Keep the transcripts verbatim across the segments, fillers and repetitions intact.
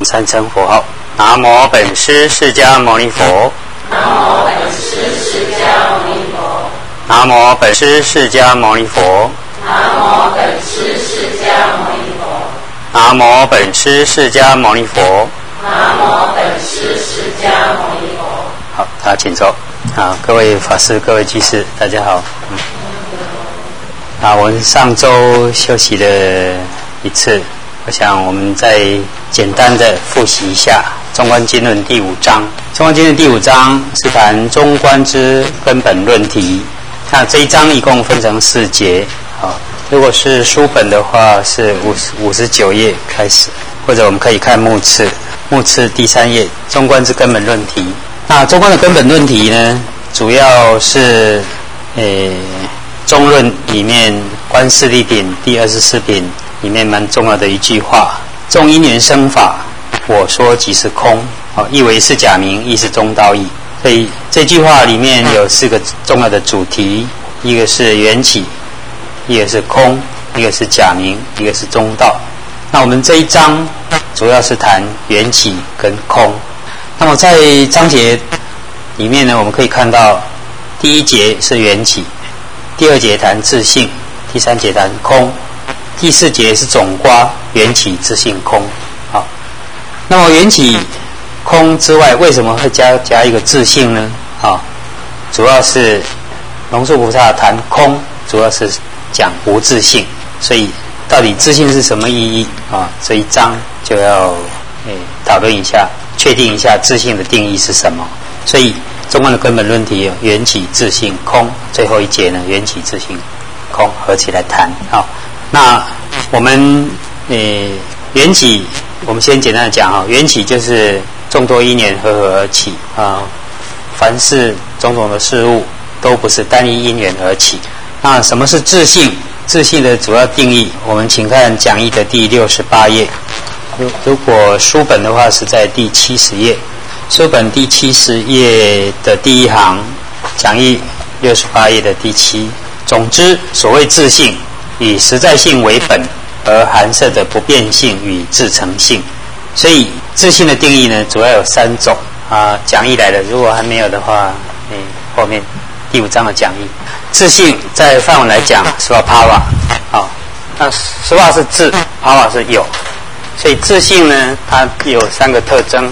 三称佛号：南无本师释迦牟尼佛。 南无本师释迦牟尼佛。 南无本师释迦牟尼佛。 南无本师释迦牟尼佛。 南无本师释迦牟尼佛。 南无本师释迦牟尼佛。 好，大家请坐。好，各位法师、各位居士，大家好。嗯，啊，我们上周休息了一次，我想我们再简单的复习一下《中观经论》第五章。《中观经论》第五章是谈中观之根本论题。那这一章一共分成四节。好，如果是书本的话，是五十五十九页开始，或者我们可以看目次，目次第三页《中观之根本论题》。那中观的根本论题呢，主要是诶中论里面观四谛品第二十四品里面蛮重要的一句话：众因缘生法，我说即是空。好，意为是假名，亦是中道义。所以这句话里面有四个重要的主题，一个是缘起，一个是空，一个是假名，一个是中道。那我们这一章主要是谈缘起跟空。那么在章节里面呢，我们可以看到第一节是缘起，第二节谈自性，第三节谈空，第四节是总括缘起自性空。好，那么缘起空之外，为什么会加加一个自性呢？好，主要是龙树菩萨谈空，主要是讲无自性，所以到底自性是什么意义啊？这一章就要诶讨论一下，确定一下自性的定义是什么。所以中观的根本论题有缘起、自性、空，最后一节呢，缘起、自性、空合起来谈。好，那我们诶缘起，我们先简单的讲哈，缘起就是众多因缘合合而起啊，凡是种种的事物都不是单一因缘而起。那什么是自性？自性的主要定义，我们请看讲义的第六十八页。如如果书本的话是在第七十页，书本第七十页的第一行，讲义六十八页的第七。总之，所谓自性，以实在性为本，而含摄的不变性与自成性。所以自性的定义呢，主要有三种啊。讲义来了，如果还没有的话，嗯，后面第五章的讲义。自性在梵文来讲是把 power， 好，那实话是自 ，power 是有。所以自性呢，它有三个特征，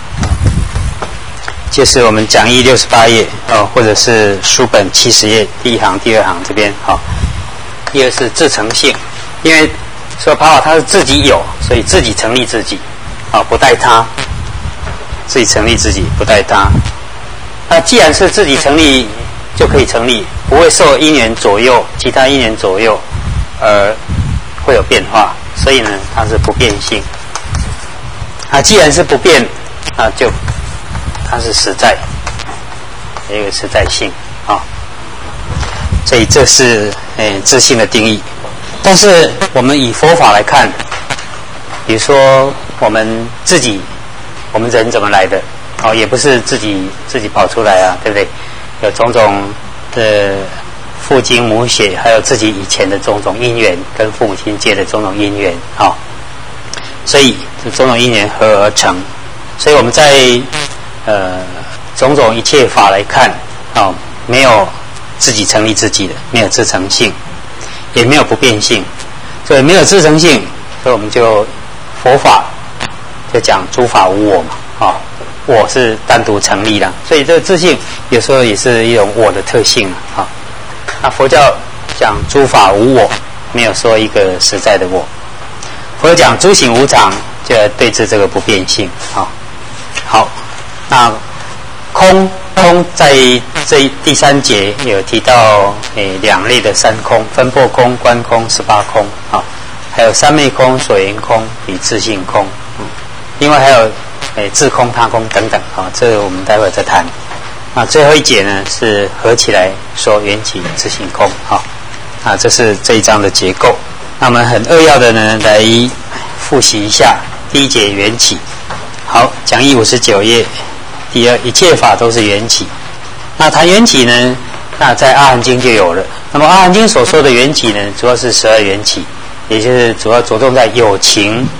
就是我们讲义六十八页哦，或者是书本七十页第一行、第二行这边好。第二是自成性，因为说跑跑它是自己有，所以自己成立自己，啊，不带他，自己成立自己，不带他。那既然是自己成立，就可以成立，不会受因缘左右，其他因缘左右，而会有变化。所以呢，它是不变性。啊，既然是不变，啊，就它是实在，有一个实在性啊。所以这是诶自性的定义。但是我们以佛法来看，比如说我们自己，我们人怎么来的？哦，也不是自己自己跑出来啊，对不对？有种种的父精母血，还有自己以前的种种因缘，跟父母亲借的种种因缘，好、哦，所以这种种因缘合而成。所以我们在呃种种一切法来看，哦，没有自己成立自己的，没有自成性，也没有不变性，所以没有自成性，所以我们就佛法就讲诸法无我嘛，啊、哦，我是单独成立的，所以这个自性有时候也是一种我的特性啊。哦，那佛教讲诸法无我，没有说一个实在的我。佛讲诸行无常，就要对治这个不变性。好，好，那空空在这第三节有提到诶两类的三空：分破空、观空、十八空。好，还有三昧空、所缘空与自性空。嗯，另外还有诶自空、他空等等。啊，这个我们待会再谈。那最后一节呢是合起来说缘起自性空，好，啊，这是这一章的结构。那我们很扼要的呢来复习一下第一节缘起。好，讲义五十九页，第二，一切法都是缘起。那谈缘起呢，那在阿含经就有了。那么阿含经所说的缘起呢，主要是十二缘起，也就是主要着重在有情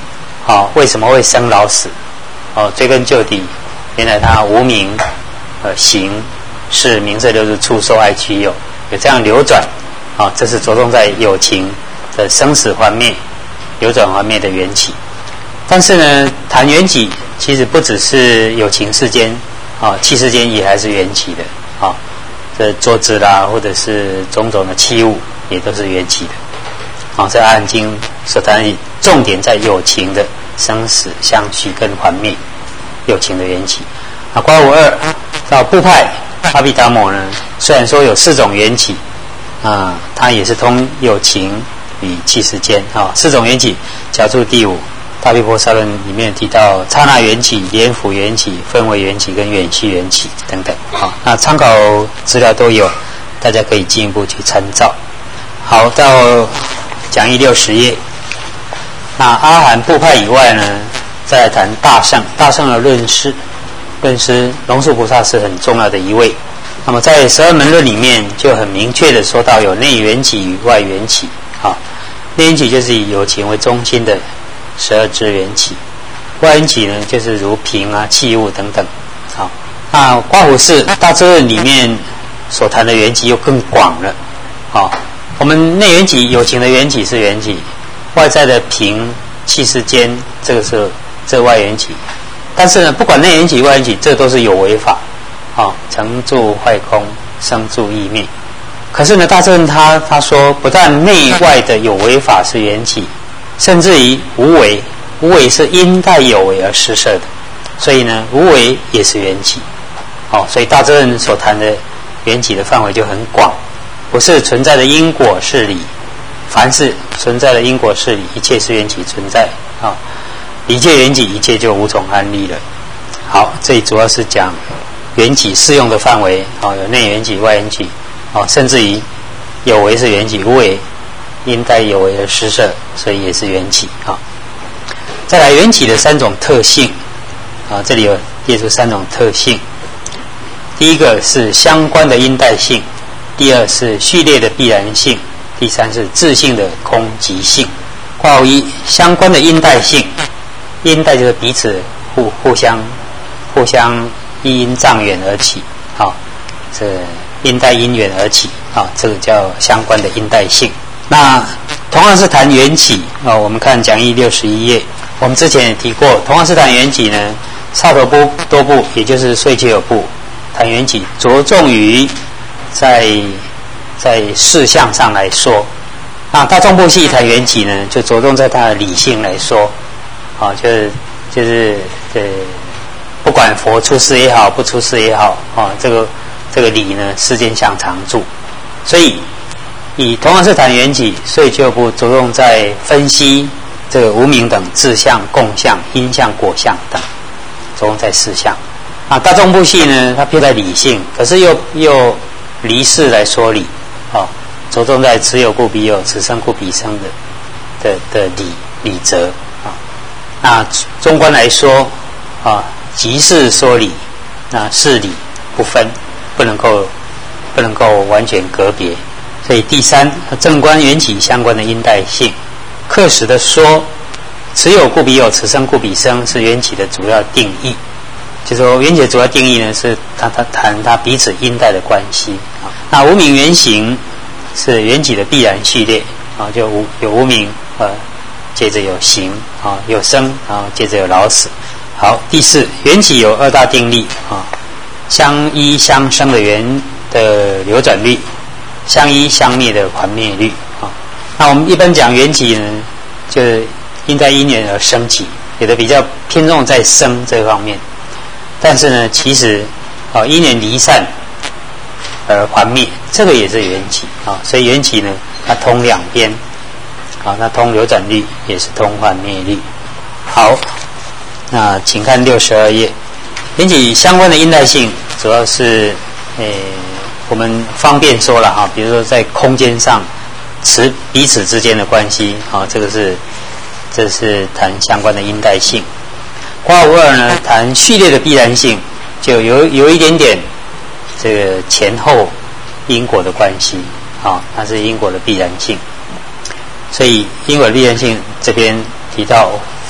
哦，为什么会生老死？哦，追根究底，原来它无名、呃行、识、名色六入、触、受、爱、取、有，有这样流转，啊、哦，这是着重在有情的生死幻灭、流转幻灭的缘起。但是呢，谈缘起其实不只是有情世间，啊、哦，器世间也还是缘起的，啊、哦，这坐姿啦，或者是种种的器物，也都是缘起的。啊、哦，这《阿含经》所谈的重点在有情的生死相续跟幻灭，有情的缘起。啊，刮胡二到部派阿毗达摩呢，虽然说有四种缘起，啊，它也是通有情与器世间啊，四种缘起。角注第五大毗婆沙论里面提到刹那缘起、连辅缘起、氛围缘起跟远续缘起等等。啊，那参考资料都有，大家可以进一步去参照。好，到讲义六十页。那阿含部派以外呢，再来谈大乘。大乘的论师，论师龙树菩萨是很重要的一位。那么在十二门论里面就很明确的说到有内缘起与外缘起。啊，内缘起就是以有情为中心的十二支缘起，外缘起呢就是如瓶啊、器物等等。好，那刮胡四大智论里面所谈的缘起又更广了。好，我们内缘起有情的缘起是缘起，外在的瓶器世间这个是这外缘起。但是呢，不管内缘起外缘起，这都是有为法。啊，成住坏空，生住异灭。可是呢，大智论他他说，不但内外的有为法是缘起，甚至于无为，无为是因带有为而施设的，所以呢，无为也是缘起。哦，所以大智论所谈的缘起的范围就很广，不是存在的因果是理，凡是存在的因果是理，一切是缘起存在。啊、哦，一切缘起，一切就无从安立了。好，这里主要是讲缘起适用的范围。哦，有内缘起、外缘起。哦，甚至于有为是缘起，无为因带有为而施设，所以也是缘起。啊、哦，再来缘起的三种特性。啊、哦，这里有列出三种特性。第一个是相关的因带性，第二是序列的必然性，第三是自性的空即性。括弧一，相关的因带性，因带就是彼此互互相互相依因障缘而起。好、哦，这因带因缘而起。好、哦，这个叫相关的因带性。那同样是谈缘起啊、哦，我们看讲义六十一页，我们之前也提过，同样是谈缘起呢，萨陀波多部也就是燧切有部谈缘起，着重于在在事项上来说。那大众部系谈缘起呢，就着重在它的理性来说。啊、哦，就是就是呃，不管佛出世也好，不出世也好，啊、哦，这个这个理呢，世间相常住。所以以同样是谈缘起，燧切有部着重在分析这个无明等自相、共相、因相、果相等，着重在四项。啊，大众部系呢，它偏在理性，可是又又离事来说理。哦，着重在此有故彼有，此生故彼生的的的理理则。啊，那中观来说，啊，即是说理，那事理不分，不能够不能够完全隔别。所以第三，正观缘起相关的因带性，课时的说，此有故彼有，此生故彼生，是缘起的主要定义。就说缘起的主要定义呢，是他他谈他彼此因带的关系。啊，那无明缘行是缘起的必然序列。啊，就无有无明，呃，接着有行，啊，有生，然后接着有老死。好，第四，缘起有二大定律。啊，相依相生的缘的流转率，相依相灭的还灭率。啊，那我们一般讲缘起呢，就是因带因缘而生起，有的比较偏重在生这方面。但是呢，其实啊，因缘离散而还灭，这个也是缘起。啊，所以缘起呢，它通两边。好，那通流转率也是通还灭率。好，那请看六十二页，缘起相关的因带性，主要是呃，我们方便说了哈，比如说在空间上，此彼此之间的关系，啊，这个是这是谈相关的因带性。刮胡二呢，谈序列的必然性，就有有一点点这个前后因果的关系。啊，它是因果的必然性。所以因果的必然性这边提到，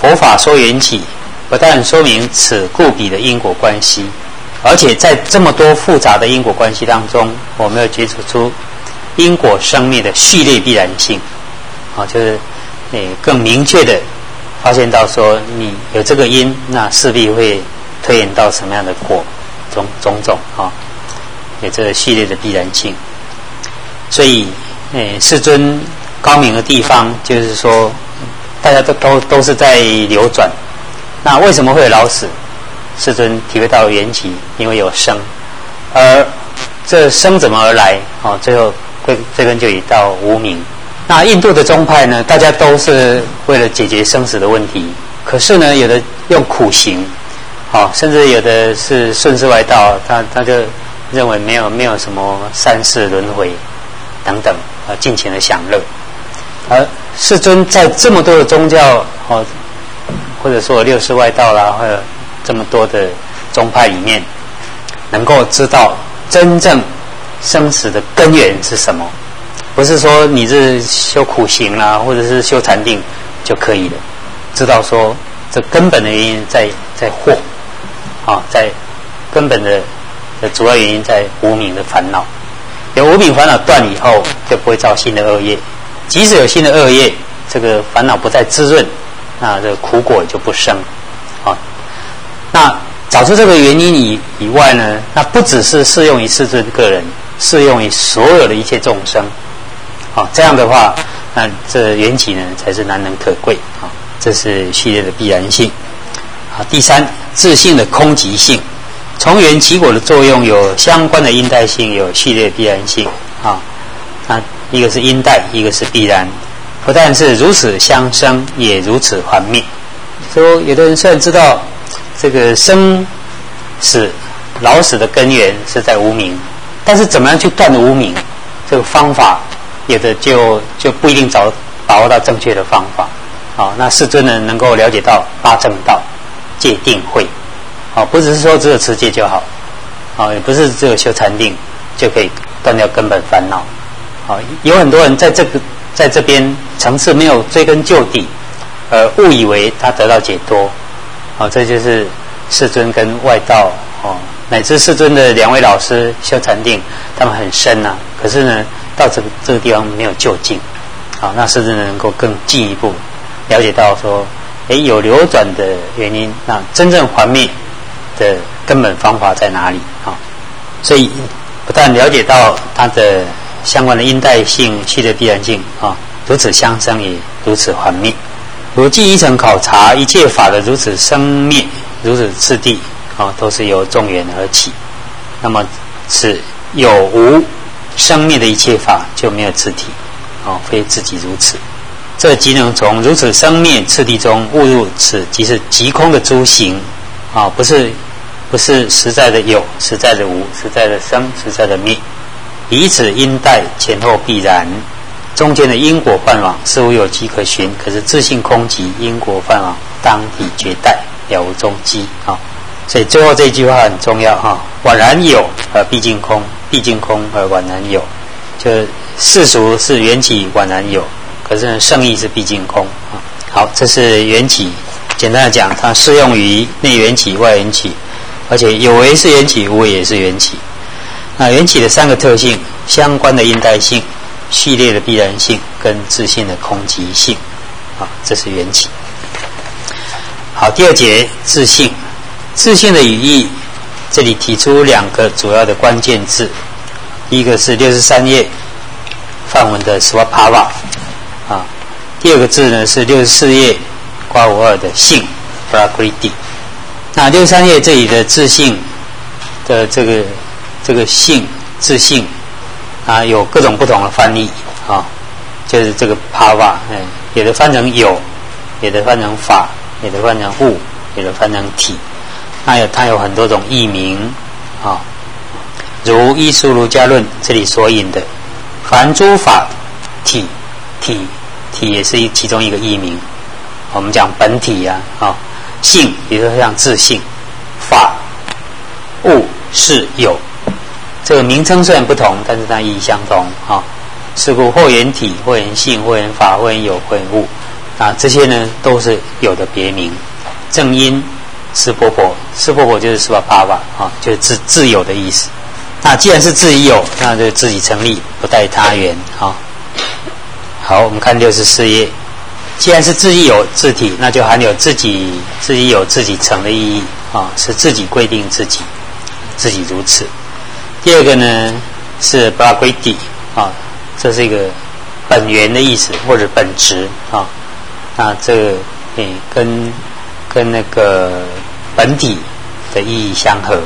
佛法说缘起，不但说明此故彼的因果关系，而且在这么多复杂的因果关系当中，我们要接触出因果生灭的序列必然性，啊，就是诶更明确的发现到说，你有这个因，那势必会推演到什么样的果，种种种啊，有这个序列的必然性。所以，诶，世尊高明的地方就是说，大家都都都是在流转。那为什么会有老死？世尊体会到缘起，因为有生，而这生怎么而来？哦，最后归追根究底到无明。那印度的宗派呢，大家都是为了解决生死的问题，可是呢，有的用苦行，哦，甚至有的是顺世外道，他他就认为没有没有什么三世轮回等等，啊，尽情的享乐。而世尊在这么多的宗教，哦，或者说六世外道啦，或者这么多的宗派里面，能够知道真正生死的根源是什么，不是说你是修苦行啦，或者是修禅定就可以了。知道说这根本的原因在在惑，啊，在根本的的主要原因在无明的烦恼。有无明烦恼断以后，就不会造新的恶业。即使有新的恶业，这个烦恼不再滋润，那这个苦果也就不生。啊，那找出这个原因以以外呢，那不只是适用于世尊个人，适用于所有的一切众生。啊，这样的话，那这缘起呢才是难能可贵。啊，这是序列的必然性。啊，第三，自性的空寂性。从缘起果的作用有相关的因代性，有序列必然性。啊，那一个是因代，一个是必然，不但是如此相生，也如此还灭。说有的人虽然知道这个生死老死的根源是在无明，但是怎么样去断无明，这个方法有的就就不一定找把握到正确的方法。好，那世尊呢能够了解到八正道、戒定慧。好，不只是说只有持戒就好，好，也不是只有修禅定就可以断掉根本烦恼。好，有很多人在这个在这边层次没有追根究底，呃，误以为他得到解脱。好，这就是世尊跟外道哦，乃至世尊的两位老师修禅定，他们很深啊，可是呢，到这个这个地方没有就近。好，那世尊能够更进一步了解到说，诶，有流转的原因，那真正还灭的根本方法在哪里？啊，所以不但了解到它的相关的因代性、序列必然性啊，如此相生也如此还灭。如记一层考察一切法的如此生灭、如此次第啊，都是由众缘而起。那么此有无生灭的一切法就没有自体啊，非自己如此。这即能从如此生灭次第中悟入此即是即空的诸行啊，不是不是实在的有、实在的无、实在的生、实在的灭。以此因代前后必然，中间的因果幻网似乎有迹可循，可是自性空寂，因果幻网当体绝代，了无踪迹啊。所以最后这句话很重要哈，宛然有而毕竟空，毕竟空而宛然有。就世俗是缘起宛然有，可是呢圣意是毕竟空啊。好，这是缘起，简单的讲，它适用于内缘起、外缘起，而且有为是缘起，无为也是缘起。那缘起的三个特性：相关的因代性、序列的必然性跟自性的空寂性。啊，这是缘起。好，第二节自性。自性的语义，这里提出两个主要的关键字，第一个是六十三页梵文的 Svabhava 啊，第二个字呢是六十四页刮五二的性 Prakriti。那六十三页这里的自性的这个这个性自性啊，有各种不同的翻译啊，就是这个 Bhava， 哎，有的翻成有，有的翻成法，有的翻成物，有的翻成体。那有它有很多种译名啊，如《依疏儒家论》这里所引的，凡诸法体体体也是其中一个译名。我们讲本体呀、啊，啊，性，比如说像自性，法、物、事、有，这个名称虽然不同，但是它意义相同啊。是故或言体，或言性，或言法，或言有，或言物， 啊，这些呢都是有的别名。正因湿婆婆，湿婆婆就是湿婆婆啊，就是自自有的意思。那既然是自己有，那就自己成立，不待他缘啊。好，我们看六十四页。既然是自己有自体，那就含有自己自己有自己成的意义啊，是自己规定自己，自己如此。第二个呢是 prakriti 啊，这是一个本源的意思或者本质啊。那这个诶跟跟那个本体的意义相合。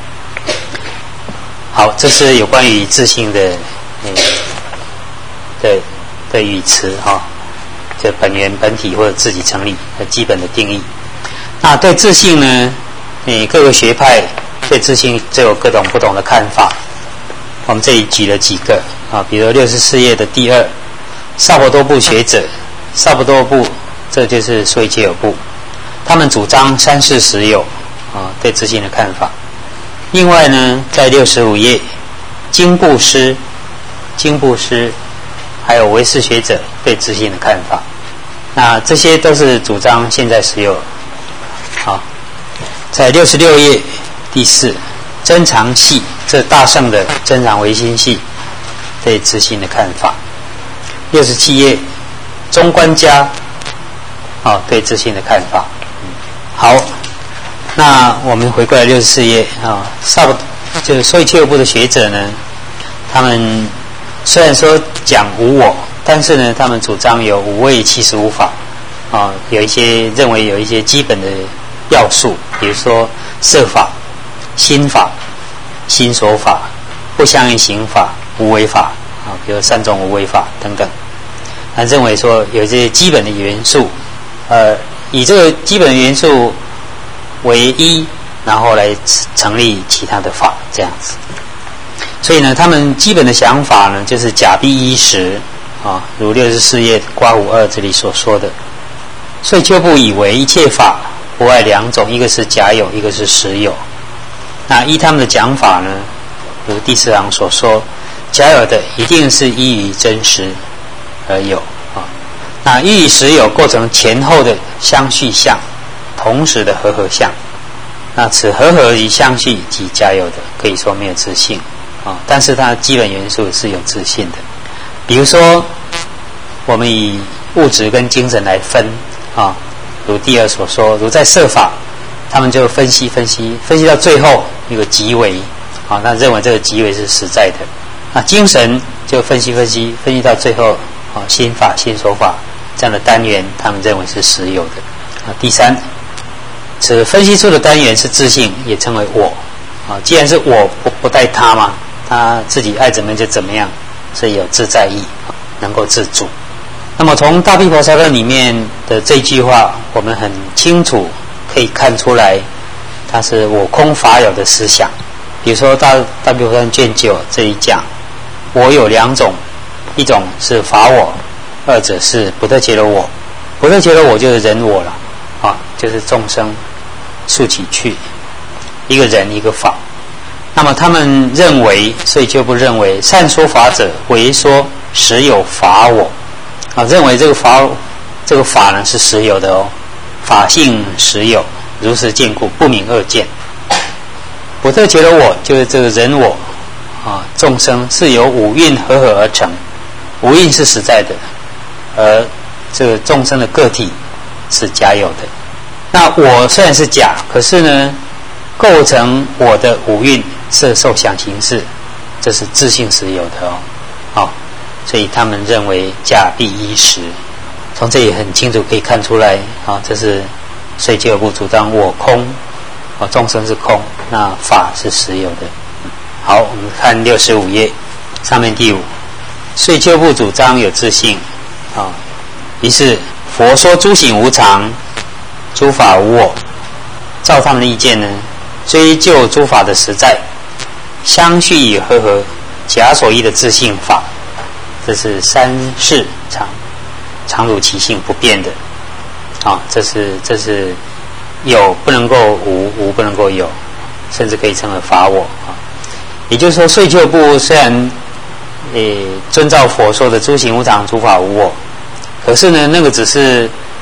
好，这是有关于自性的诶的的语词哈。的本源、本体或者自己成立的基本的定义。那对自性呢，诶，各个学派对自性就有各种不同的看法。我们这里举了几个啊，比如六十四页的第二，萨婆多部学者，萨婆多部这就是所以皆有部，他们主张三世实有啊，对自性的看法。另外呢，在六十五页，经部师、经部师还有唯识学者对自性的看法。那这些都是主张现在实有。好，在六十六页第四，真常系，这大乘的真常唯心系对自性的看法。六十七页，中观家，啊，对自性的看法。好，那我们回过来六十四页啊，萨婆就是所以切有部的学者呢，他们虽然说讲无我，但是呢，他们主张有五位七十五法，啊，有一些认为有一些基本的要素，比如说色法、心法、心所法、不相应行法、无为法，啊，比如三种无为法等等。他认为说有这些基本的元素，呃，以这个基本元素为一，然后来成立其他的法，这样子。所以呢，他们基本的想法呢，就是假必一实啊，如六十四页刮胡二这里所说的。所以就不以为一切法不外两种，一个是假有，一个是实有。那依他们的讲法呢，如第四行所说，假有的一定是依于真实而有啊。那依于实有构成前后的相续相，同时的和合相。那此和合与相续即假有的，可以说没有自性。啊，但是它的基本元素是有自性的。比如说，我们以物质跟精神来分啊，如第二所说，如在色法，他们就分析分析，分析到最后一个极为啊，那认为这个极为是实在的。那精神就分析分析，分析到最后啊，心法、心所法这样的单元，他们认为是实有的。啊，第三，此分析出的单元是自性，也称为我。啊，既然是我不不带他嘛。他自己爱怎么样就怎么样，所以有自在意，能够自主。那么从大毗婆沙论里面的这句话，我们很清楚可以看出来，它是我空法有的思想。比如说大大毗婆沙论卷九这里讲，我有两种，一种是法我，二者是不特伽罗我。不特伽罗我就是人我了，啊，就是众生速起去，一个人一个法。那么他们认为，所以就不认为善说法者唯说实有法我啊，认为这个法这个法呢是实有的哦，法性实有，如实见故，不明二见。不特伽罗我就是这个人我啊，众生是由五蕴合合而成，五蕴是实在的，而这个众生的个体是假有的。那我虽然是假，可是呢，构成我的五蕴。色受想行识，这是自性实有的哦，好，所以他们认为假必一实。从这里很清楚可以看出来，啊，这是所以就有部主张我空，啊，众生是空，那法是实有的。好，我们看六十五页上面第五，所以就有部主张有自性，啊，于是佛说诸行无常，诸法无我。照他们的意见呢，追究诸法的实在。相续与和合，假所依的自性法，这是三世常常如其性不变的，啊，这是这是有不能够无，无不能够有，甚至可以称为法我啊。也就是说，遂就部虽然诶遵照佛说的诸行无常、诸法无我，可是呢，那个只是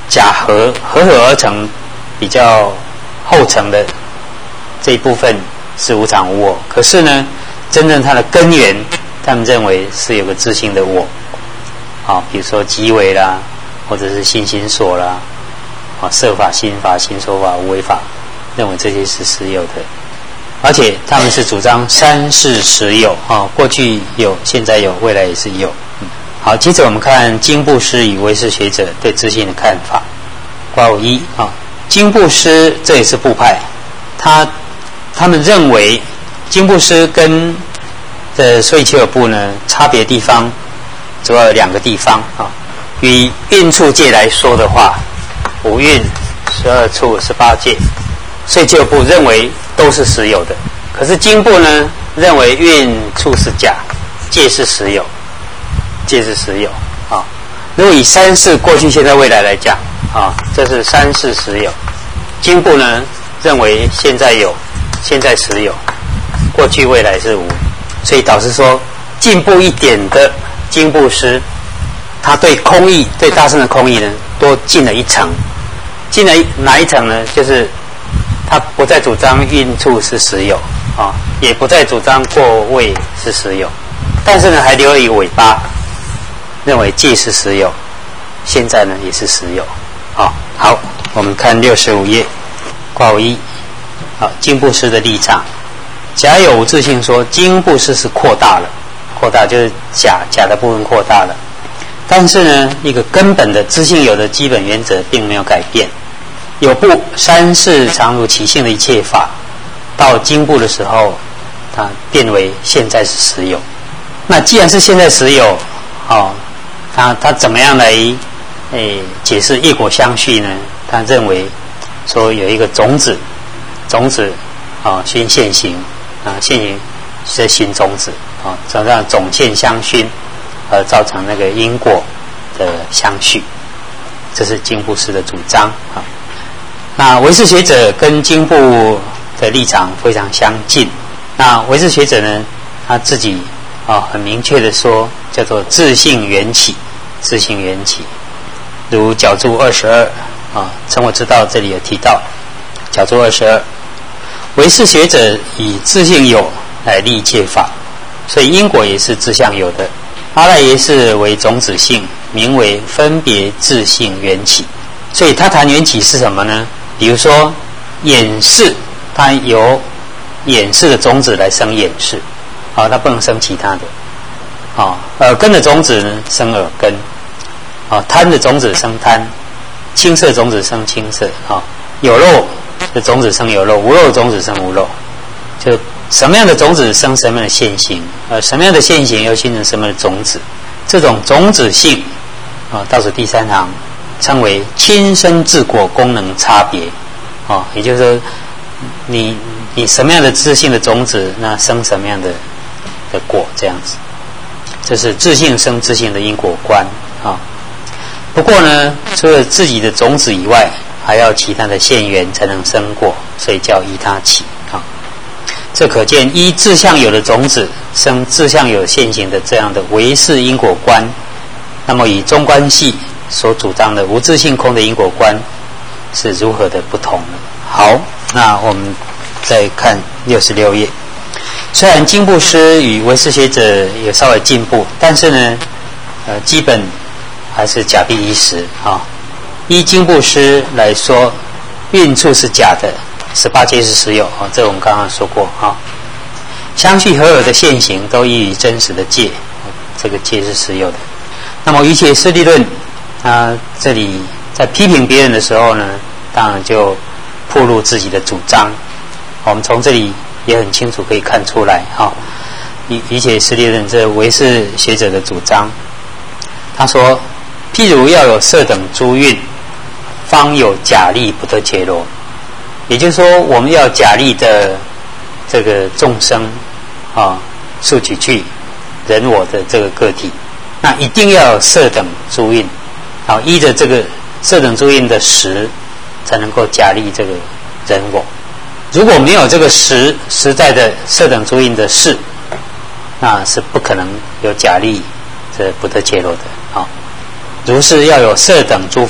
甲合合合而成比较后层的这一部分是无常无我，可是呢，真正它的根源，他们认为是有个自性的我，啊，比如说即为啦，或者是心心所啦，啊，色法、心法、心所法、无为法，认为这些是实有的，而且他们是主张三世实有啊，过去有，现在有，未来也是有。嗯、好，接着我们看经部师与唯识学者对自性的看法。卦五一啊，经部师这也是部派，他他们认为经部师跟的所以切尔部呢差别地方主要有两个地方啊。以运处界来说的话，五运、十二处、十八界，所以切尔部认为都是实有的。可是经部呢认为运处是假，界是实有，界是实有啊。如果以三世过去、现在、未来来讲啊，这是三世实有。经部呢认为现在有，现在实有，过去未来是无，所以导致说进步一点的经部师，他对空义，对大乘的空义呢多进了一层。进了哪一层呢？就是他不再主张运处是实有啊，也不再主张过位是实有，但是呢还留了一个尾巴，认为界是实有，现在呢也是实有啊。好，我们看六十五页卦五一，好，经部师的立场。甲有无自性说经部师是扩大了，扩大就是甲甲的部分扩大了，但是呢一个根本的知性有的基本原则并没有改变。有部三世常如其性的一切法，到经部的时候它变为现在是实有。那既然是现在实有，哦，他他怎么样来诶解释业果相续呢？他认为说有一个种子，种子啊熏现行啊，现行是新种子啊，这样种现相熏，而造成那个因果的相续，这是经部师的主张啊。那唯识学者跟经部的立场非常相近。那唯识学者呢，他自己啊很明确的说，叫做自性缘起，自性缘起。如角注二十二啊，从我知道这里有提到角注二十二，唯识学者以自性有来立一切法，所以因果也是自相有的。阿赖耶识为种子性，名为分别自性缘起。所以他谈缘起是什么呢？比如说眼识，它由眼识的种子来生眼识，啊，它不能生其他的。啊，耳根的种子呢生耳根，啊，贪的种子生贪，青色种子生青色，啊，有肉的种子生有肉，无肉的种子生无肉，就什么样的种子生什么样的现行，呃，什么样的现行又形成什么样的种子，这种种子性，啊，倒数第三行称为亲生自果功能差别，啊，也就是说，你你什么样的自性的种子，那生什么样的的果，这样子，这是自性生自性的因果观啊。不过呢，除了自己的种子以外，还要其他的现缘才能生果，所以叫依他起啊。这可见依自相有的种子生自相有现行的这样的唯识因果观，那么以中观系所主张的无自性空的因果观是如何的不同呢？好，那我们再看六十六页。虽然经部师与唯识学者有稍微进步，但是呢，呃，基本还是假币一时啊。依经部师来说，运处是假的，十八界是实有啊，这我们刚刚说过啊。相续合有的现行都依于真实的界，这个界是实有的。那么于切师地论，他这里在批评别人的时候呢，当然就暴露自己的主张。我们从这里也很清楚可以看出来哈，于于切师地论这唯识学者的主张。他说，譬如要有色等诸运，方有假立不得揭罗。也就是说，我们要假立的这个众生啊，数取去人我的这个个体，那一定要有色等诸运，好，依着这个色等诸运的实，才能够假立这个人我。如果没有这个实实在的色等诸运的事，那是不可能有假立这不得揭罗的。好，如是要有色等诸法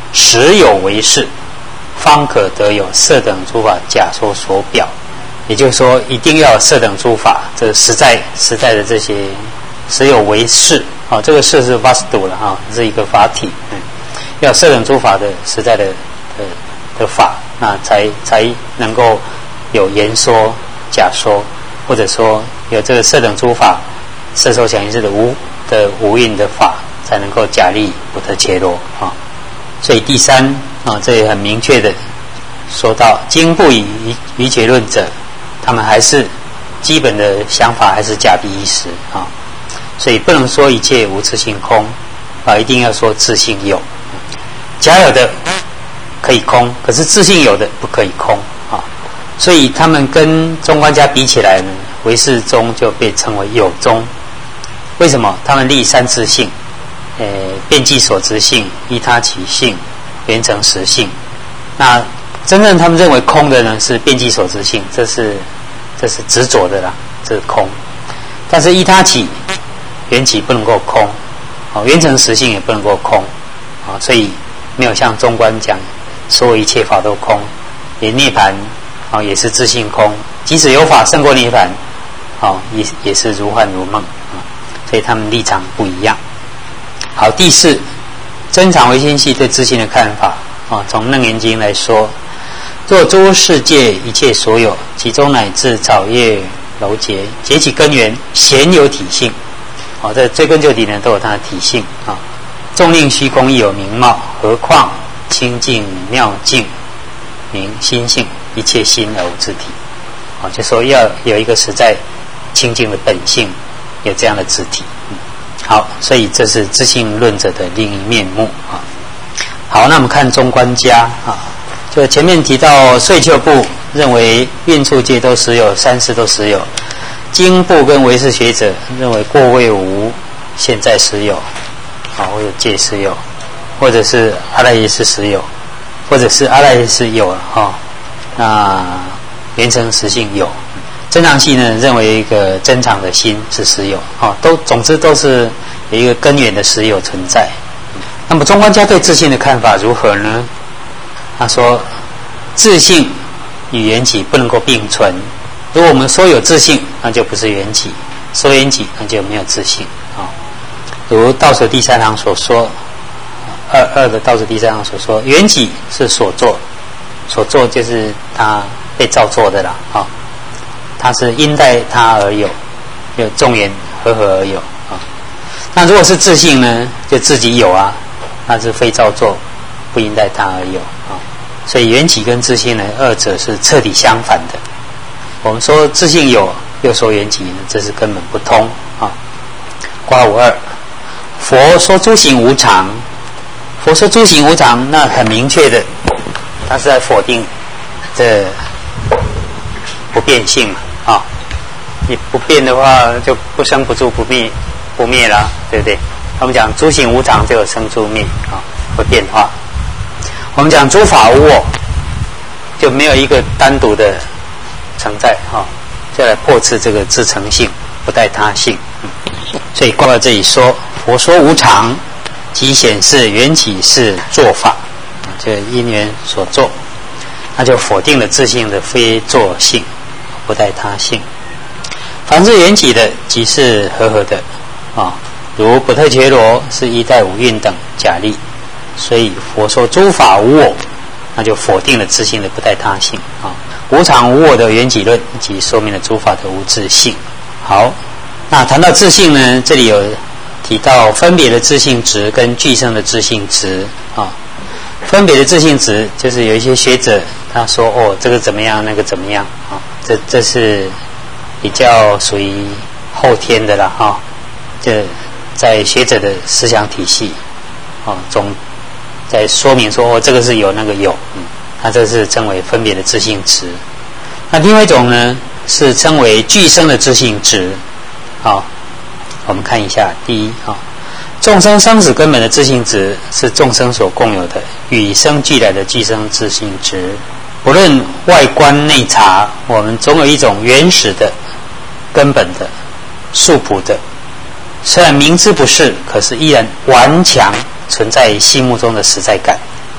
实有为是，方可得有色等诸法假说所表。也就是说，一定要有色等诸法，这实在实在的这些实有为是啊，这个是是 vastu 了啊，是一个法体，嗯，要色等诸法的实在的的的法，那才才能够有言说、假说，或者说有这个色等诸法、色受想行识的无的无蕴的法，才能够假立不得伽罗啊。所以第三啊，这也很明确的说到，经不以于结论者，他们还是基本的想法还是假彼一时啊，所以不能说一切无自性空啊，一定要说自性有。假有的可以空，可是自性有的不可以空啊。所以他们跟中观家比起来呢，唯识宗就被称为有宗。为什么？他们立三自性，呃，遍计所知性、依他起性、缘成实性。那真正他们认为空的呢，是遍计所知性，这是这是执着的啦，这是空。但是依他起、缘起不能够空，哦，缘成实性也不能够空，啊，所以没有像中观讲，所有一切法都空，连涅槃啊也是自性空，即使有法胜过涅槃，啊也也是如幻如梦啊，所以他们立场不一样。好，第四，增长唯心系对自性的看法啊，从楞严经来说。若诸世界一切所有，其中乃至草叶楼节，结其根源，咸有体性。哦，这追根究底呢，都有它的体性啊。纵令虚空亦有名貌，何况清净妙净，名心性，一切心而无自体。啊，就说要有一个实在清净的本性，有这样的自体。嗯、好，所以这是自性论者的另一面目啊。好，那我们看中观家啊。就前面提到岁丘部认为蕴处界都实有，三世都实有，经部跟唯识学者认为过未无，现在实有，啊，或者界实有，或者是阿赖耶识实有，或者是阿赖耶识有了哈，那缘成实性有，增长系呢认为一个增长的心是实有，啊，都总之都是有一个根源的实有存在。那么中观家对自性的看法如何呢？他说，自性与缘起不能够并存。如果我们说有自性，那就不是缘起；说缘起，那就没有自性啊。如倒数第三行所说，二二的倒数第三行所说，缘起是所作，所作就是它被造作的啦啊。它是因待它而有，有众缘和合而有啊。那如果是自性呢，就自己有啊，那是非造作，不因待它而有啊。所以缘起跟自性呢，二者是彻底相反的。我们说自性有，又说缘起呢，这是根本不通啊。括五二，佛说诸行无常，佛说诸行无常，那很明确的，他是在否定这不变性嘛啊。你不变的话，就不生不住不灭不灭啦，对不对？我们讲诸行无常，就有生住灭啊，会变化。我们讲诸法无我，就没有一个单独的存在哈，就来破斥这个自成性，不待他性。嗯、所以挂到这里说，佛说无常，即显示缘起是作法，这因缘所作，那就否定了自性的非作性，不待他性。凡是缘起的，即是和合的啊，如不特伽罗是一待五蕴等假立。所以佛说诸法无我，那就否定了自性的不待他性啊。无常无我的缘起论，即说明了诸法的无自性。好，那谈到自性呢，这里有提到分别的自性值跟具生的自性值啊。分别的自性值就是有一些学者他说哦，这个怎么样，那个怎么样啊，这这是比较属于后天的啦哈。这在学者的思想体系啊中。在说明说哦，这个是有那个有，嗯，那这是称为分别的自性值。那另外一种呢，是称为具生的自性值。好，我们看一下，第一啊，众生生死根本的自性值是众生所共有的，与生俱来的具生自性值。不论外观内察，我们总有一种原始的、根本的、素朴的，虽然明知不是，可是依然顽强存在心目中的实在感，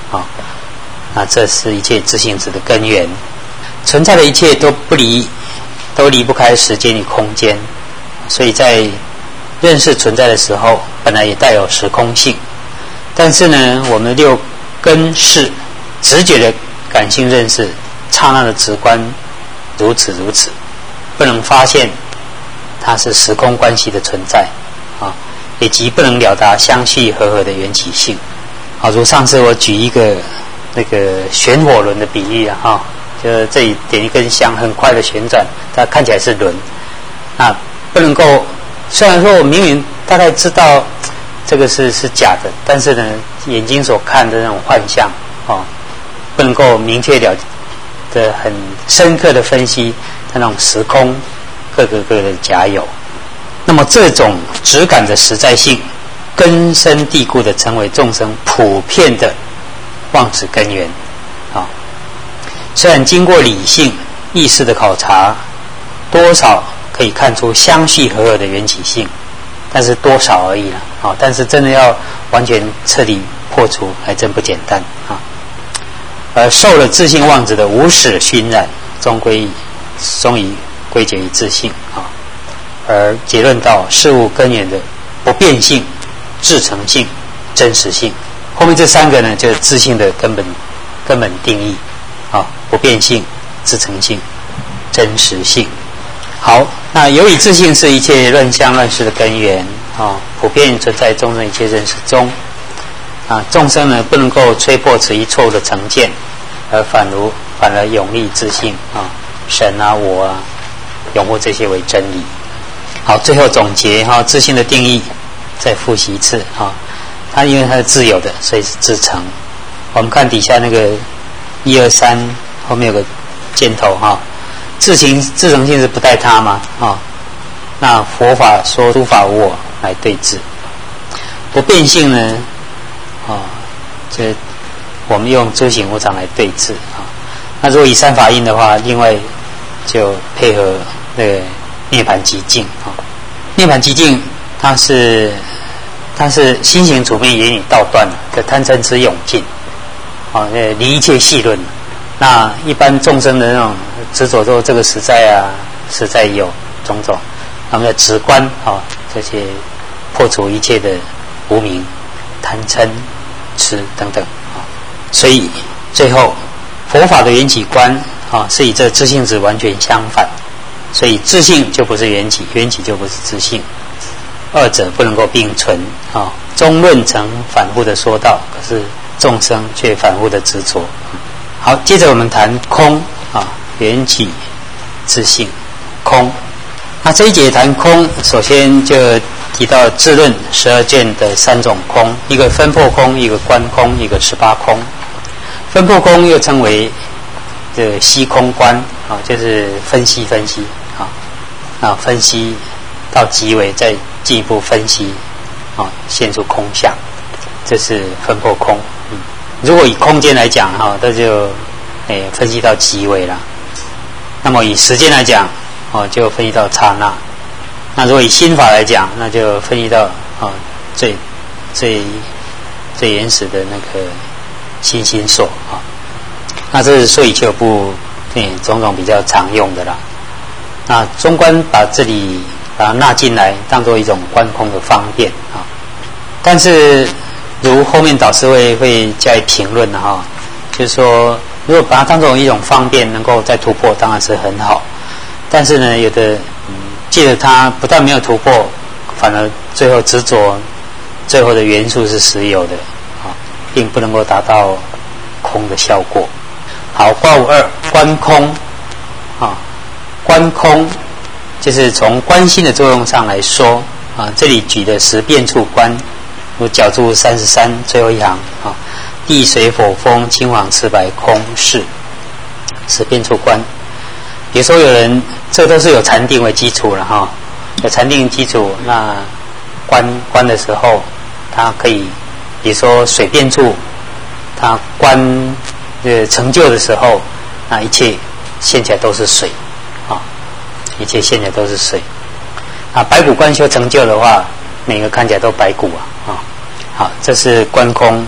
啊。那这是一切自性质的根源，存在的一切都不离，都离不开时间与空间，所以在认识存在的时候，本来也带有时空性，但是呢，我们六根识直觉的感性认识，刹那的直观，如此如此，不能发现它是时空关系的存在啊，以及不能了达相续和合的缘起性。好，如上次我举一个那个旋火轮的比喻啊，哈，就是这里点一根香，很快的旋转，它看起来是轮，啊，不能够，虽然说我明明大概知道这个是是假的，但是呢，眼睛所看的那种幻象，哦，不能够明确了的很深刻的分析它那种时空各个各个的假有。那么这种质感的实在性，根深蒂固的成为众生普遍的妄执根源啊。虽然经过理性意识的考察，多少可以看出相续和合的缘起性，但是多少而已了啊。但是真的要完全彻底破除，还真不简单啊。而受了自性妄执的无始熏染，终归终于归结于自性啊。而结论到事物根源的不变性、自成性、真实性。后面这三个呢，就是自性的根本根本定义啊，不变性、自成性、真实性。好，那由于自性是一切乱相乱事的根源啊，普遍存在众生一切认识中啊，众生呢不能够吹破此一错误的成见，而反如反而永立自性啊，神啊我啊，拥护这些为真理。好，最后总结哈，自性的定义再复习一次哈。它因为它是自有的，所以是自成。我们看底下那个一二三后面有个箭头哈，自性自成性是不带它嘛啊？那佛法说诸法无我来对治，不变性呢啊，这我们用诸行无常来对治啊。那如果以三法印的话，另外就配合那个涅槃寂静啊。涅槃寂静它是。它是心行处灭言语道断的贪嗔痴永尽，啊，离一切细论。那一般众生的那种执着说这个实在啊，实在有种种，他们的直观啊，这些破除一切的无明、贪嗔痴等等啊。所以最后佛法的缘起观啊，是以这自性质完全相反，所以自性就不是缘起，缘起就不是自性。二者不能够并存啊！中论曾反复的说到，可是众生却反复的执着。好，接着我们谈空啊，缘起自性空。那这一节谈空，首先就提到智论十二卷的三种空，一个分破空，一个观空，一个十八空。分破空又称为这析空观啊，就是分析分析啊，啊分析到极为再进一步分析啊，现出空相，这是分破空。嗯，如果以空间来讲哈，那就诶分析到极微了。那么以时间来讲，哦就分析到刹那。那如果以心法来讲，那就分析到啊最最最原始的那个心心所啊。那这是说以就部诶种种比较常用的啦。那中观把这里把它纳进来，当做一种观空的方便啊。但是，如后面导师会会加以评论的哈，就是说，如果把它当做一种方便，能够再突破，当然是很好。但是呢，有的嗯，记得它不但没有突破，反而最后执着，最后的元素是实有的啊，并不能够达到空的效果。好，卦五二观空啊，观空。就是从观心的作用上来说啊，这里举的十变处观，如角注三十三最后一行啊，地水火风青黄赤白空是十变处观。比如说有人，这都是有禅定为基础了哈，有禅定基础，那观观的时候，他可以，比如说水变处，他观呃成就的时候，那一切现起来都是水。一切现在都是水啊！白骨观修成就的话，每个看起来都白骨啊！啊，好，这是观空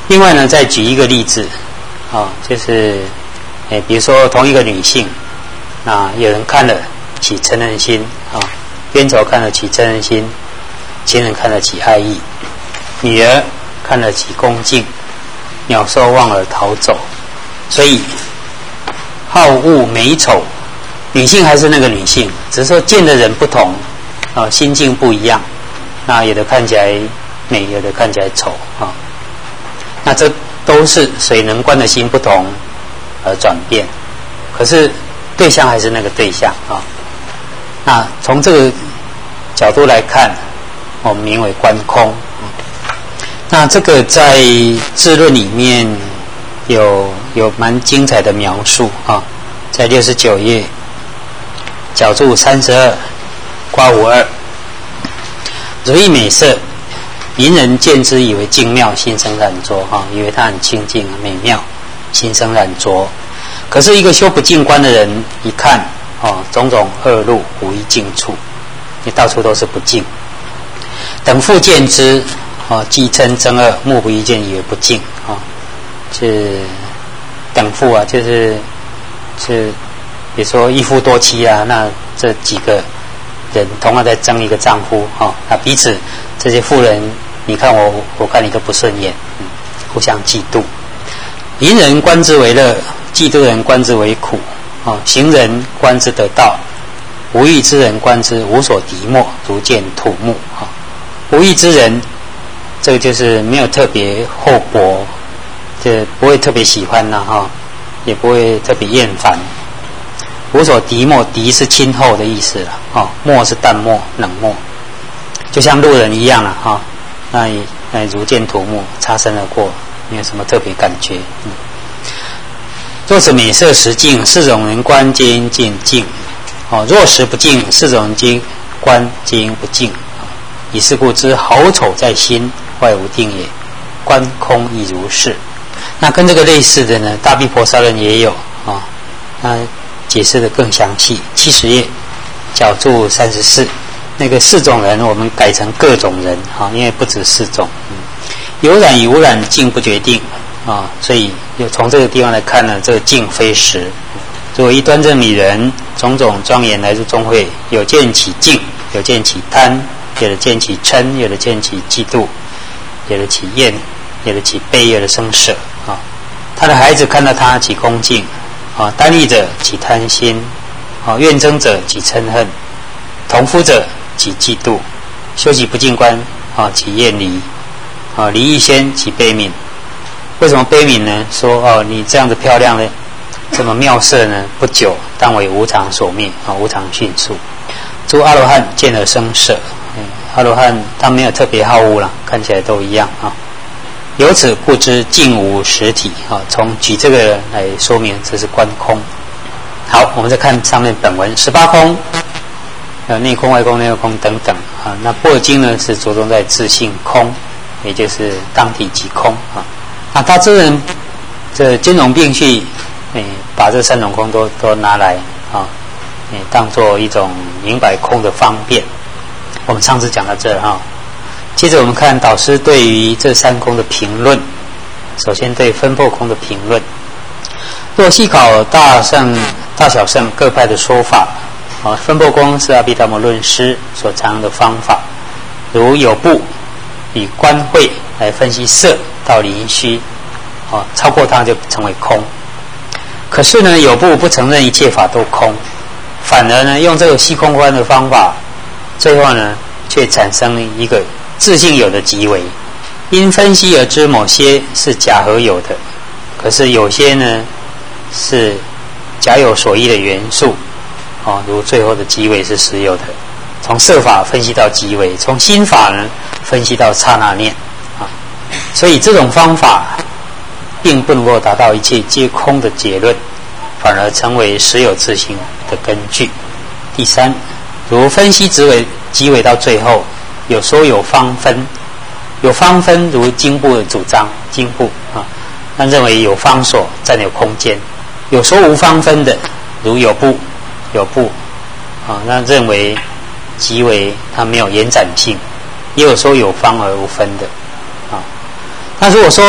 另外呢，再举一个例子，啊，就是，诶，比如说同一个女性，那有人看了起嗔恨心，啊，冤仇看了起嗔恨心，亲人看了起爱意，女儿看了起恭敬，鸟兽忘了逃走，所以好恶美丑，女性还是那个女性，只是说见的人不同，啊，心境不一样，那有的看起来美，有的看起来丑，啊，那这都是随能观的心不同而转变，可是对象还是那个对象啊。那从这个角度来看，我们名为观空。那这个在智论里面有有蛮精彩的描述啊，在六十九页角注三十二括弧二，如意美色，淫人见之以为净妙，心生染着哈，以为它很清净美妙，心生染着。可是一个修不净观的人一看哦，种种恶路无一净处，你到处都是不净。等复见之哦，既嗔憎恶，目不一见，以为不净啊。是等复啊，就是是比如说一夫多妻啊，那这几个人同样在争一个丈夫啊，那彼此这些妇人，你看我，我看你都不顺眼，嗯，互相嫉妒。淫人观之为乐，嫉妒人观之为苦啊。行人观之得道，无欲之人观之无所敌莫，如见土木啊。无欲之人，这个就是没有特别厚薄，这不会特别喜欢呐、啊、哈，也不会特别厌烦。无所敌莫，敌是亲厚的意思了啊，莫是淡漠冷漠，就像路人一样了哈。那也那如见土木，擦身而过，没有什么特别感觉。嗯，若是美色实净，四种人观皆应见净。哦，若实不净，四种人皆观皆应不净。以是故知好丑在心，外无定也。观空亦如是。那跟这个类似的呢，大毗婆沙论也有啊，那解释的更详细。七十页角注三十四，那个四种人我们改成各种人啊，因为不止四种。嗯，有染与无染净不决定啊，所以有从这个地方来看呢，这个净非实。如果一端正女人，种种庄严来入中会，有见起净，有见起贪，有的见起嗔，有的见起嫉妒，有的起厌，有的起悲，有的生舍啊。他的孩子看到他起恭敬啊，单立者起贪心啊，怨憎者起嗔恨，同夫者起嫉妒，修习不净观啊，起厌离啊，离欲先起悲悯。为什么悲悯呢？说哦，你这样子漂亮的，这么妙色呢，不久当为无常所灭啊，无常迅速。诸阿罗汉见而生舍，嗯，阿罗汉他没有特别好恶了，看起来都一样啊。由此故知净无实体啊。从举这个来说明，这是观空。好，我们再看上面本文十八空，呃，内空、外空、内外空等等啊。那般若经呢是着重在自性空，也就是当体即空啊。那大智人这兼容并蓄，诶，把这三种空都都拿来啊，诶，当做一种明白空的方便。我们上次讲到这儿哈，接着我们看导师对于这三空的评论。首先对分破空的评论，若细考大圣、大小圣各派的说法，啊，分破空是阿毗达摩论师所常用的方法，如有部以观慧来分析色到临虚，啊，超过它就成为空。可是呢，有部不承认一切法都空，反而呢用这个细空观的方法，最后呢却产生一个自性有的极微，因分析而知某些是假合有的，可是有些呢是假有所依的元素，哦，如最后的极微是实有的。从色法分析到极微，从心法呢分析到刹那念啊，所以这种方法并不能够达到一切皆空的结论，反而成为实有自性的根据。第三，如分析极微极微到最后，有说有方分，有方分如经部的主张，经部啊，那认为有方所占有空间；有说无方分的，如有部有部啊，那认为极微它没有延展性；也有说有方而无分的啊。那如果说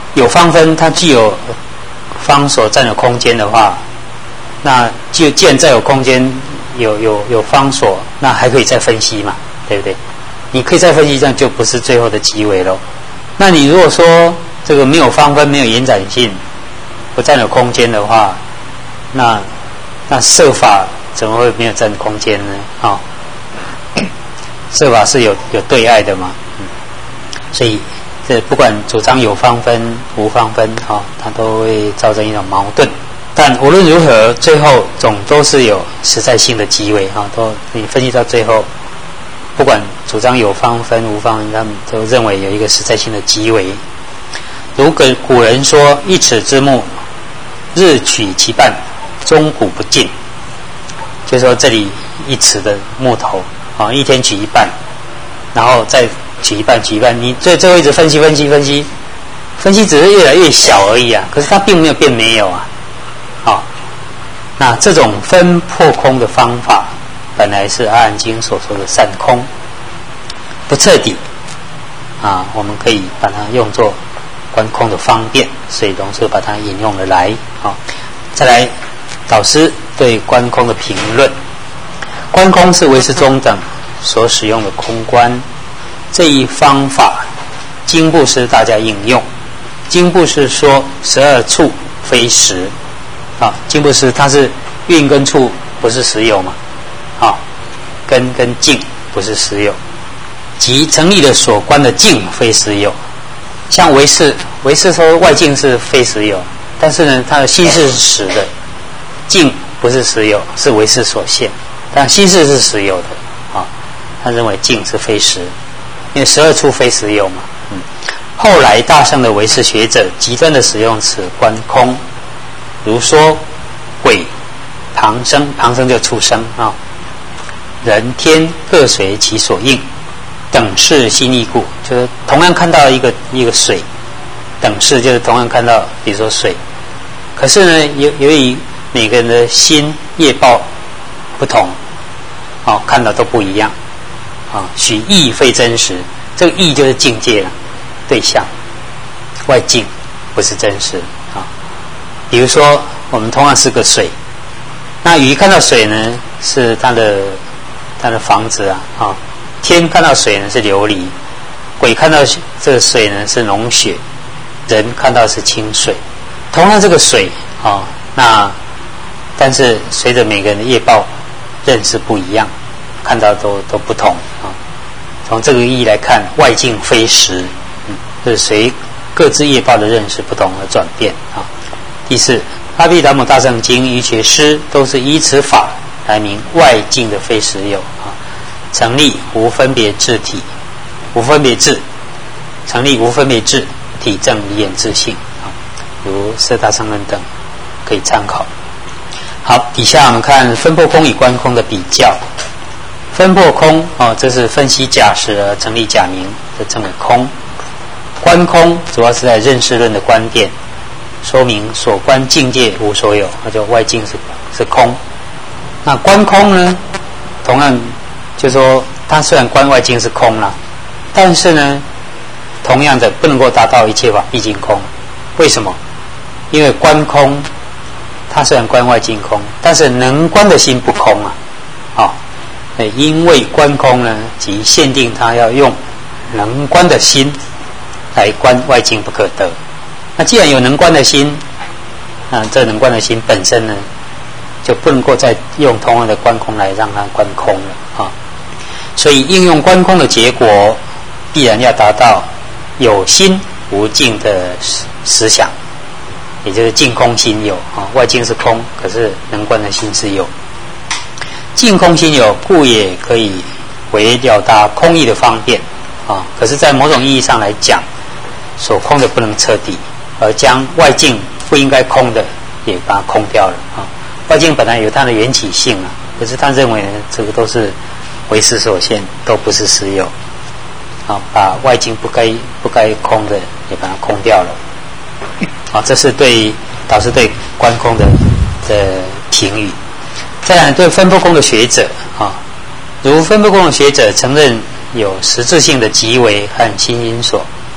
有方分，它具有方所占有空间的话，那就既然再有空间，有有有方所，那还可以再分析嘛，对不对？你可以再分析，这样就不是最后的极微咯。那你如果说这个没有方分，没有延展性，不占有空间的话，那那色法怎么会没有占空间呢？啊、哦，色法是有有对爱的嘛，嗯，所以这不管主张有方分无方分，啊、哦，它都会造成一种矛盾。但无论如何，最后总都是有实在性的极微啊，都你分析到最后，不管主张有方分无方分，他们都认为有一个实在性的极微。如古古人说：“一尺之木，日取其半，终古不尽。”就是说这里一尺的木头啊，一天取一半，然后再取一半，取一半，你最最后一直分析分析分析，分析只是越来越小而已啊，可是它并没有变没有啊。好，那这种分破空的方法，本来是阿含经所说的散空，不彻底啊，我们可以把它用作观空的方便，所以龙树把它引用了来。好，再来导师对观空的评论。观空是唯识中等所使用的空观，这一方法经部师大家应用。经部师说十二处非实。啊，经部师它是蕴跟处不是实有嘛？啊，根跟境不是实有，即成立的所观的境非实有。像唯识，唯识说外境是非实有，但是呢，它的心识是实的，境不是实有，是唯识所现，但心识是实有的。啊，他认为境是非实，因为十二处非实有嘛。嗯，后来大乘的唯识学者极端的使用此观空。如说鬼、旁生，旁生就畜生啊，人天各随其所应，等视心意故，就是同样看到一个一个水，等视就是同样看到，比如说水，可是呢，由由于每个人的心业报不同，哦，看到都不一样，啊，许意非真实，这个意就是境界了，对象，外境不是真实。比如说，我们同样是个水，那鱼看到水呢是它的它的房子啊，啊，天看到水呢是琉璃，鬼看到这个水呢是脓血，人看到是清水。同样这个水啊，那但是随着每个人的业报认识不一样，看到都都不同啊。从这个意义来看，外境非实，嗯，就是随各自业报的认识不同而转变啊。第四，阿毗达摩大乘经瑜伽师都是依此法来明外境的非实有啊，成立无分别智体，无分别智，成立无分别智，体证离眼自性啊，如四大乘论等可以参考。好，底下我们看分破空与观空的比较。分破空哦，这是分析假实而成立假名，这称为空。观空主要是在认识论的观点。说明所观境界无所有，那就外境是是空。那观空呢，同样就说它虽然观外境是空了，但是呢，同样的不能够达到一切法毕竟空。为什么？因为观空，它虽然观外境空，但是能观的心不空啊。哦，因为观空呢，即限定它要用能观的心来观外境不可得。那既然有能观的心，那这能观的心本身呢，就不能够再用同样的观空来让它观空了啊。所以应用观空的结果，必然要达到有心无境的思想，也就是境空心有啊。外境是空，可是能观的心是有。境空心有，故也可以为了达空义的方便啊。可是，在某种意义上来讲，所空的不能彻底。而将外境不应该空的也把它空掉了啊！外境本来有它的缘起性啊，可是他认为呢，这个都是唯识所现，都不是实有啊，把外境不该不该空的也把它空掉了啊！这是对导师对观空的的评语。再来对分破空的学者啊，如分破空的学者承认有实质性的极微和心因所。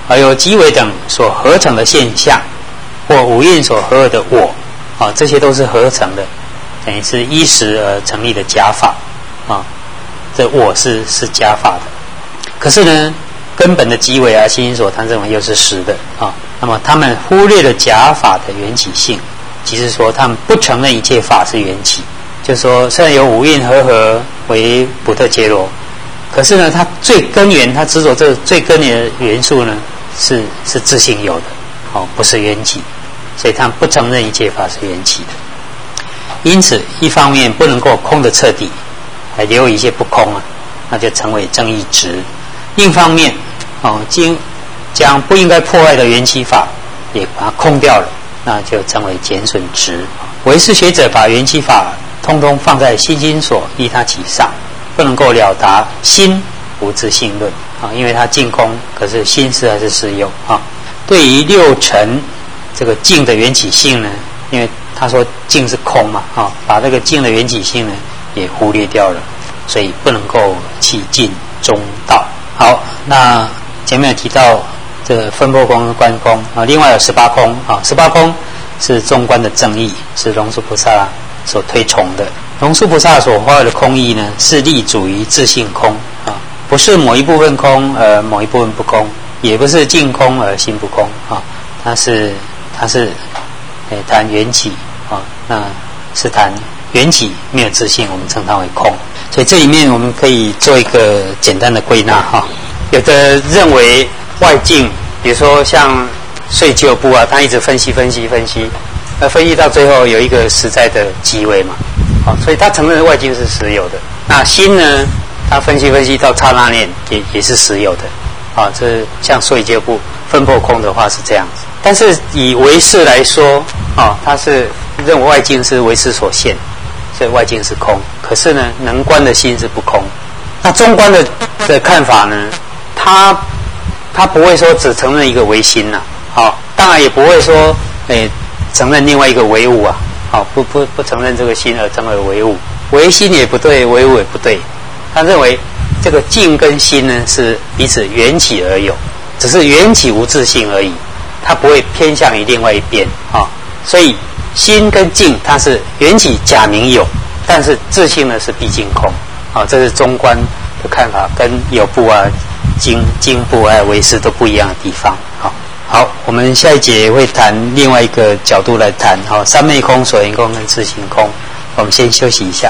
啊，有极微等所合成的现象，或五蕴所合的我，啊，这些都是合成的，等于是依时而成立的假法，啊，这我是是假法的。可是呢，根本的极微啊，心心所贪这种又是实的啊。那么他们忽略了假法的缘起性，即是说他们不承认一切法是缘起。就是说，虽然有五蕴合合为补特伽罗，可是呢，它最根源，它执着这最根源的元素呢，是是自性有的，哦，不是缘起，所以他们不承认一切法是缘起的。因此，一方面不能够空的彻底，还留有一些不空啊，那就成为正义执；另一方面，哦，经将不应该破坏的缘起法也把它空掉了，那就成为减损执。唯识学者把缘起法通通放在心心所依他其上，不能够了达心无自性论啊，因为它净空，可是心是还是实有啊。对于六尘这个净的缘起性呢，因为他说净是空嘛啊，把这个净的缘起性呢也忽略掉了，所以不能够起尽中道。好，那前面有提到这个分破空、观空啊，另外有十八空啊，十八空是中观的正义，是龙树菩萨所推崇的。龙树菩萨所发的空义呢，是立足于自性空啊，不是某一部分空而某一部分不空，也不是净空而心不空啊，它是它是诶谈缘起啊，那是谈缘起没有自性，我们称它为空。所以这里面我们可以做一个简单的归纳哈。有的认为外境，比如说像睡旧部啊，他一直分析分析分析，那分析到最后有一个实在的极微嘛，好，所以他承认外境是实有的。那心呢，他分析分析到刹那念也也是实有的，啊，这像睡旧部分破空的话是这样子。但是以唯识来说，啊，他是认为外境是唯识所现，所以外境是空。可是呢，能观的心是不空。那中观的的看法呢，他他不会说只承认一个唯心呐，好，当然也不会说诶承认另外一个唯物啊，好，不不不承认这个心而成为唯物，唯心也不对，唯物也不对。他认为这个境跟心呢是彼此缘起而有，只是缘起无自性而已，它不会偏向于另外一边啊。所以心跟境它是缘起假名有，但是自性呢是毕竟空啊。这是中观的看法，跟有部啊、经经部啊、唯识都不一样的地方。好，好，我们下一节会谈另外一个角度来谈，好，三昧空、所缘空跟自性空。我们先休息一下。